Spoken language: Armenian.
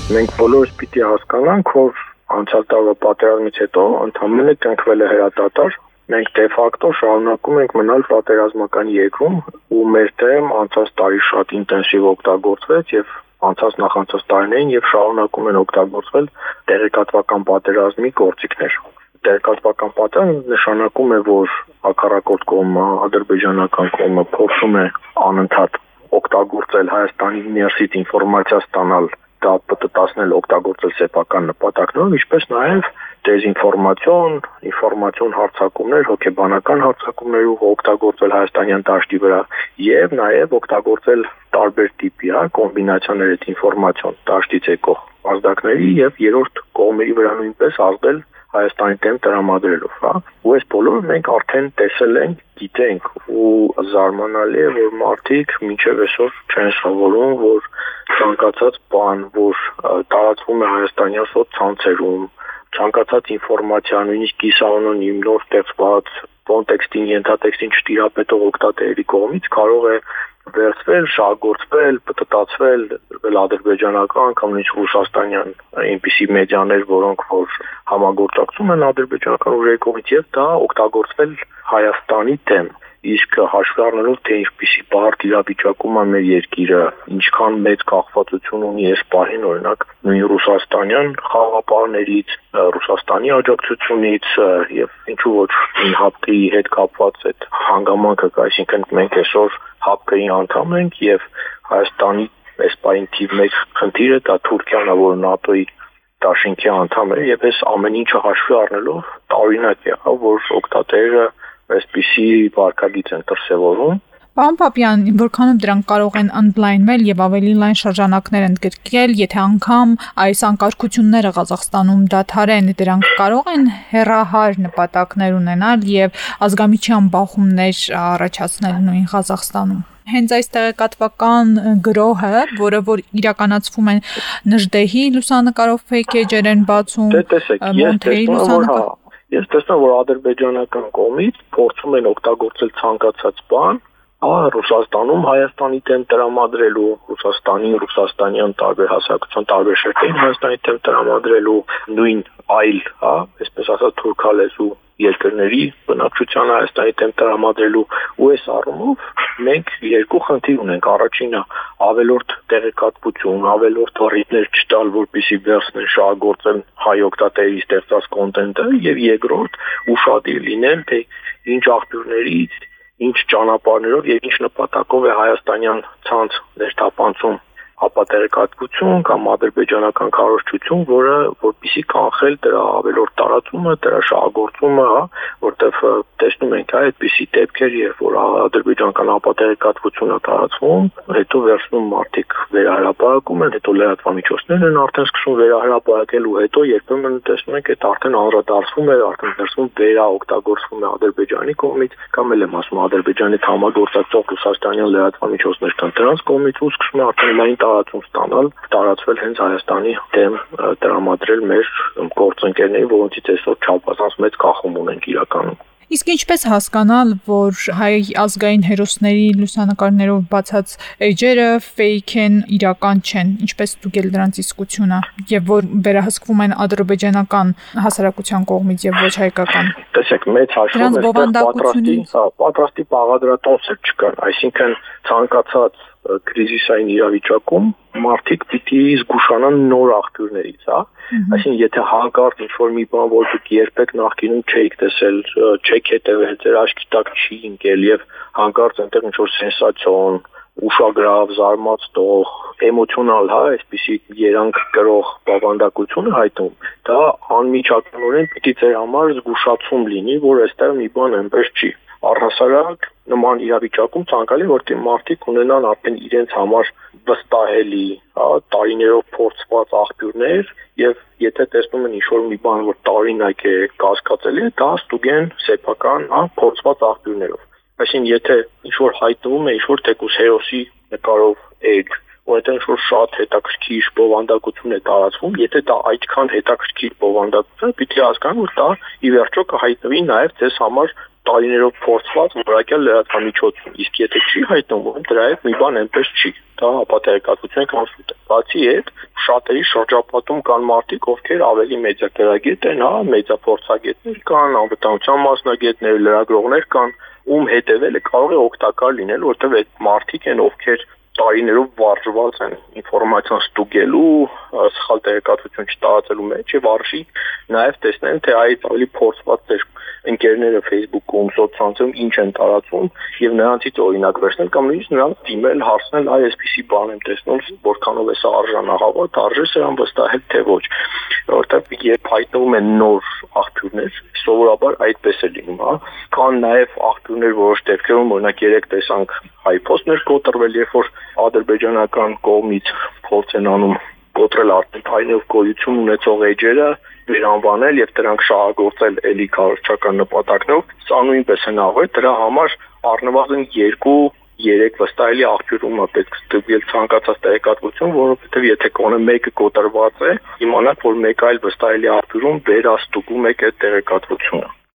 Մենք բոլորս պիտի հասկանանք, որ անցյալ տարվա պատերազմից հետո ընդամենը կնքվել է հրատատար, մենք դե ֆակտո շարունակում ենք մնալ պատերազմական երկրում ու մեր դեմ անցած տարի շատ ինտենսիվ օգտագործվեց եւ նախանցած տարիներին եւ շարունակում են օգտագործվել տեղեկատվական պատերազմի գործիքներ։ Տեղեկատվական պատերազմը նշանակում է, որ հակառակորդ կողմը, ադրբեջանական կողմը փորձում է անընդհատ օգտագործել Հայաստանի ներսից ինֆորմացիա ստանալ, դա պատտասնել օգտագործել սեփական նպատակներով, ինչպես նաև ինֆորմացիոն հարձակումներ, հոգեբանական հարձակումներով օգտագործել հայաստանյան դաշտի վրա եւ նաև օգտագործել տարբեր տիպի կոմբինացիաներ այդ ինֆորմացիոն դաշտից եկող ազդակների եւ երրորդ կողմերի վրա նույնպես ազդել Հայաստանի դեմ տրամադրելով, ու այս բոլորը մենք արդեն տեսել ենք, գիտենք ու զարմանալի է, որ մարդիկ մինչև այսօր չեն սովորում, որ ցանկացած բան, որ տարածվում է հայաստանյան սոցցանցերում, ցանկացած ինֆորմացիա, նույնիսկ կիսանոնիմ նոր ստեղծված կոնտեքստին, ենթատեքստին չտիրապետող օգտատերերի կողմից կարող է վերցվել, շահգործվել, պատտացվել ադրբեջանական կամ նույնիսկ ռուսաստանյան այնպիսի մեդիաներ, որոնք որ համագործակցում են ադրբեջանական ուժերի կողմից եւ դա օգտագործվել Հայաստանի դեմ։ Իսկ հաշվի առնելով թե ինչպիսի բարդ իրավիճակում է մեր երկիրը, ինչքան մեծ կախվածություն ունի այս պահին օրինակ նույն ռուսաստանյան խաղապարներից, Ռուսաստանի աջակցությունից եւ ինչու ոչ ՀԱՊԿ-ի հետ կապված այդ հանգամանքը, այսինքն մենք այսօր ՀԱՊԿ-ի անդամ ենք եւ Հայաստանի այս պահին թիվ 1 խնդիրը դա Թուրքիան է, որ ՆԱՏՕ-ի դաշինքի անդամ է եւ այս ամեն ինչը հաշվի առնելով տարօրինակ է, որ օգտատերը այսպիսի վարկագիծ են դրսևորում։ Պարոն Պապյան, որքանով դրանք կարող են ընդլայնվել եւ ավելի լայն շրջանակներ ընդգրկել, եթե անգամ այս անկարգությունները Ղազախստանում դադարեն, դրանք կարող են հեռահար նպատակներ ունենալ եւ ազգամիջյան բախումներ առաջացնել նույն Ղազախստանում։ Հենց այս տեղեկատվական գրոհը, որը որ իրականացվում են Նժդեհի լուսանկարով ֆեյքեջեր են բացում, Մոնթեի լուսանկար։ Ես տեսնում որ ադրբեջանական կողմից փորձում են օգտագործել ցանկացած բան, Ռուսաստանում Հայաստանի դեմ տրամադրելու, ռուսաստանյան տարբեր հասարակության տարբեր շերտերին Հայաստանի դեմ տրամադրելու, նույն այլ, այսպես ասած թուրքալեզու երկրների բնակչությանը Հայաստանի դեմ տրամադրելու ու այս առումով մենք երկու խնդիր ունենք։ Առաջինը ավելորդ տեղեկատվություն, ավելորդ առիթներ չտալ, որպեսզի վերցնեն շահագործեն հայ օգտատերերի ստեղծած կոնտենտը եւ երկրորդ ուշադիր լինել թե ինչ աղբյուրներից, ինչ ճանապարհներով եւ ինչ նպատակով է հայաստանյան ցանց ներթափանցում ապատերեկատվություն կամ ադրբեջանական քարոզչություն, որը որպեսզի կանխել դրա ավելորդ տարածումը, դրա շահագործումը, որտեվ տեսնում ենք այդպիսի դեպքեր, երբ որ ադրբեջանական ապատերեկատվությունը տարածվում, հետո վերցնում մարդիկ վերահրապարակում են, հետո լրատվամիջոցներն են արդեն սկսում վերահրապարակել ու հետո երբեմն տեսնում ենք այդ արդեն անդրադարձվում է, արդեն վերցնում վերաօգտագործվում է Ադրբեջանի կողմից կամ էլ եմ ասում Ադրբեջանի համագործակցող ռուսաստանյան լրատվամիջոցներ կան դրանց կողմից ու սկսում է արդեն լայն տարածում ստանալ, տարածվել հենց Հայաստանի դեմ տրամադրել մեր գործընկերների, որոնցից այսօր չափազանց մեծ կախում ունենք իրականում։ Իսկ ինչպես հասկանալ, որ հայ ազգային հերոսների լուսանկարներով բացած էջերը ֆեյք են, իրական չեն, ինչպես ստուգել դրանց իսկությունը եւ որ վերահսկվում են ադրբեջանական հասարակության կողմից եւ ոչ հայկական։ Տեսեք, մեծ հաշվով պատրաստի բաղադրատոմսեր չկան, այսինքն ցանկացած կրիզիսային իրավիճակում մարդիկ պիտի զգուշանան նոր աղբյուրներից, Այսինքն եթե հանկարծ ինչ-որ մի բան, որ դուք երբեք նախկինում չէիք տեսել, չեք հետևել, ձեր աչքի տակ չի ընկել եւ հանկարծ այնտեղ ինչ-որ սենսացիոն, ուշագրավ, զարմացնող, էմոցիոնալ, այսպիսի երանգ կրող բավանդակություն հայտնում, դա անմիջականորեն պիտի ձեր համար զգուշացում լինի, որ այստեղ մի բան այնպես չի։ Առհասարակ նման իրավիճակում ցանկալի է, որ մարդիկ ունենան արդեն իրենց համար վստահելի, տարիներով փորձված աղբյուրներ եւ եթե տեսնում են ինչ-որ մի բան, որ տարօրինակ է, կասկածելի է, դա ստուգեն սեփական, փորձված աղբյուրներով։ Այսինքն եթե ինչ-որ հայտնվում է ինչ-որ թեկուս հերոսի նկարով էջ, որ դա ինչ-որ շատ հետաքրքիր բովանդակություն է տարածվում, եթե դա այդքան հետաքրքիր բովանդակություն է, պիտի հասկանան, որ դա ի վերջո կհայտնվի նաեւ ձեզ համար տարիներով փորձված որակյալ լրատվամիջոցում, իսկ եթե չի հայտնվում, դրա հետ մի բան այնպես չի, դա ապատերեկատվության կանխում է։ Բացի այդ, շատերի շրջապատում կան մարդիկ, ովքեր ավելի մեծակերագետ են, մեծափորձագետներ կան, անվտանգության մասնագետներ, լրագրողներ կան, ում հետևելը կարող է օգտակար լինել, որտեղ այդ մարդիկ են, ովքեր տարիներով վարժված են ինֆորմացիան ստուգելու, սխալ տեղեկատվություն չտարածելու մեջ եւ արժի նաեւ տեսնեն, թե այդ ավելի փորձված ձեր ընկերները Facebook-ում, սոցցանցերում ինչ են տարածում եւ նրանցից օրինակ վերցնել կամ նույնիսկ նրանց դիմել, հարցնել, այսպիսի բան եմ տեսնում, որքանով է սա արժանահավատ, արժե սրան վստահել թե ոչ, որովհետեւ երբ հայտնվում են նոր աղբյուրներ, սովորաբար այդպես է լինում, կան նաեւ աղբյուրներ որոշ դեպքերում, օրինակ երեք տեսանք հայփոստներ կոտրվել, երբ որ ադրբեջանական կողմից փորձ են անում կոտրել արդյունքայինով գոյություն ունեցող էջերը վերանվանել եւ դրանք շահագործել էլի քաղաքական նպատակներով, սա նույնպես հնարավոր է, դրա համար առնվազն 2-3 վստահելի աղբյուրում է պետք ստուգել ցանկացած տեղեկատվություն, որովհետեւ եթե կոնե մեկը կոտրված է, իմանաք, որ մեկ այլ վստահելի աղբյուրում վերաստուգում եք այդ տեղեկատվությունը։